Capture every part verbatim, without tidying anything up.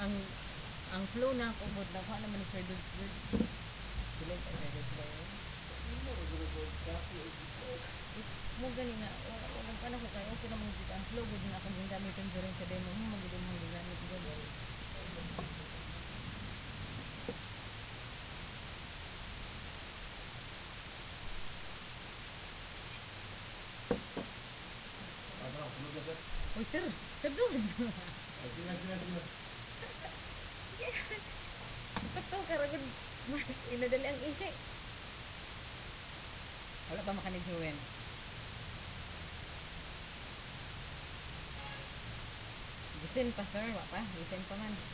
ang ang flow na ako bud na ko naman ni Sir Dudes good. Sila ka Sir Dudes ba yun? Mo gani nga wala wala pa na ko kay okay naman gid ang flow gud na akong gingamiton during sa demo mo magud mo ginamit gud. Uy, sir, sir Dudes. Ito karagod inadali ang isi. Wala pa makanigsuwen. Gisin pa sir, wa pa, gisin pa man.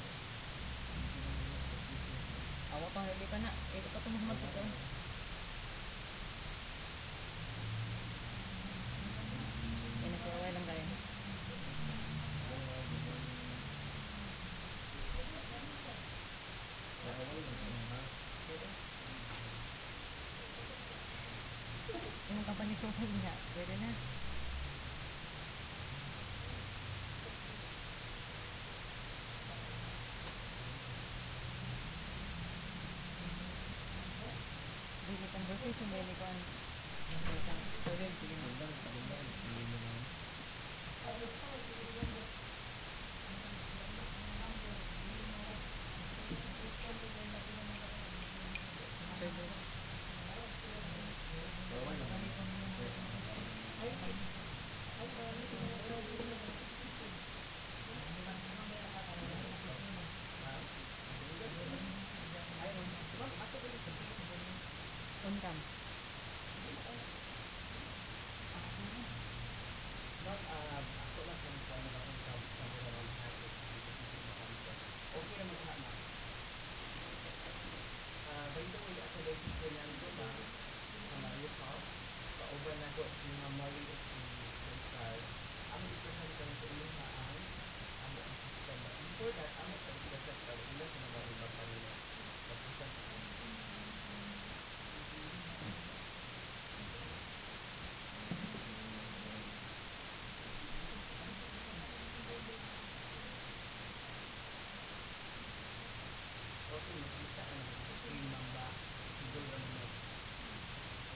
Awa pa hindi pa na, ito pa tumahmat ito. Yan na for lang kayo. Yung company profile niya, pwede na. Daily conversation, daily con. Pwede, sige na. Uncam.